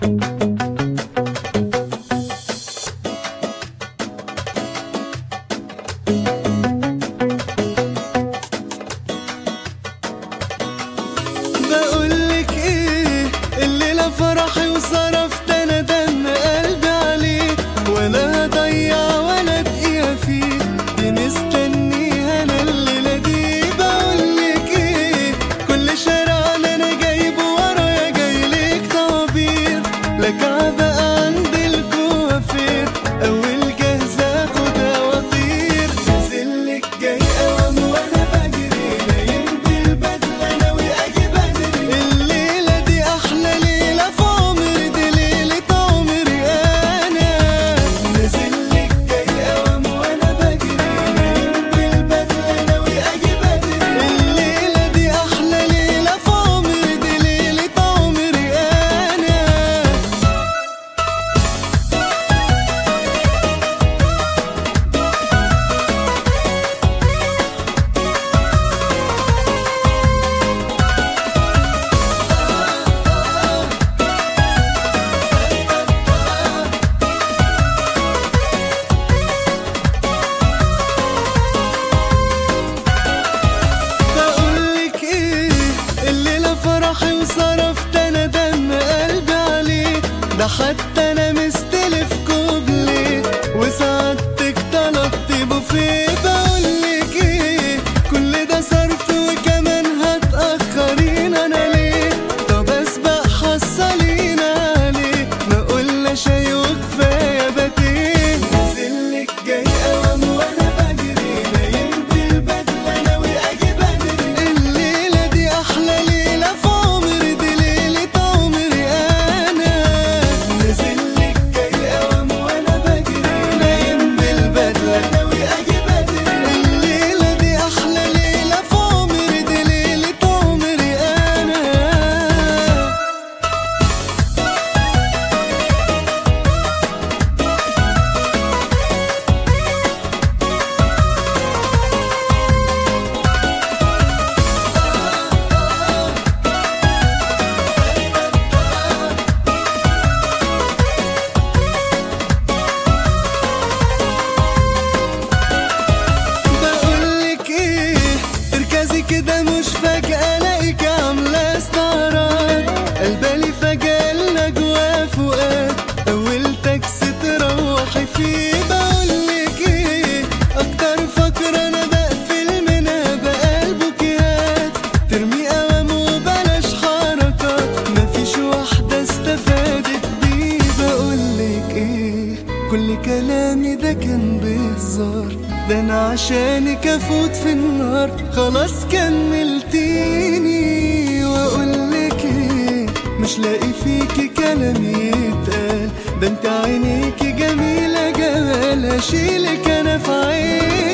بقولك ايه، الليلة فرحي وصرفت انا دم قلبي عليه، ولا هضيع ولا دقيقة فيه، دي مستنيها انا الليلة دي. بقولك ايه، كل شارعنا انا جايبه ورايا جايلك طوابير، لا كعبة عند الكوافير، اول جاهزة اخدها واطير، نازلك جاي اوام وانا بجري، نايم بالبدلة ناوي اجي بدري، الليلة دي احلى ليلة في عمري، دي ليلة عمري انا، نازلك جاي اوام وانا بجري، نايم بالبدلة ناوي اجي بدري، الليلة دي احلى ليلة في عمري، دي ليلة عمري انا. بقولك ايه، الليلة فرحي وصرفت انا دم قلبي عليه، ده حتى انا مستلف كوبليه، وسعادتك طلبت بوفيه. بقولك ايه، كل ده صرف وكمان هتأخرين انا ليه، طب اسبق حصلين عليه، ما قلنا شاي وكفاية باتيه، نازلك جاي اوام وانا بجري، نايم بالبدلة ناوي اجي بدري، الليلة دي احلى ليلة في عمري، دي ليلة عمري انا، نازلك جاي اوام وانا بجري، نايم بالبدلة ناوي اجي بدري، الليلة دي احلى ليلة في عمري، دي ليلة عمري انا. بقولك ايه، اركزي كده مش فجأة الاقيك عاملة استعراض، قلبالي فجأة النجوى فؤاد، اول تاكسي تروحي فيه. بقولك ايه، اكتر فقرة انا بقفل منها بقلبكيات، ترمي اوام وبلاش حركات، مفيش واحدة استفادت بيه. بقولك ايه، كل كلامي ده كان بهزار، ده انا عشانك افوت في النار، خلاص كملتيني. واقولك ايه، مش لاقي فيكي كلام يتقال، ده انت عينيكي جميلة جمال، اشيلك انا في عيني.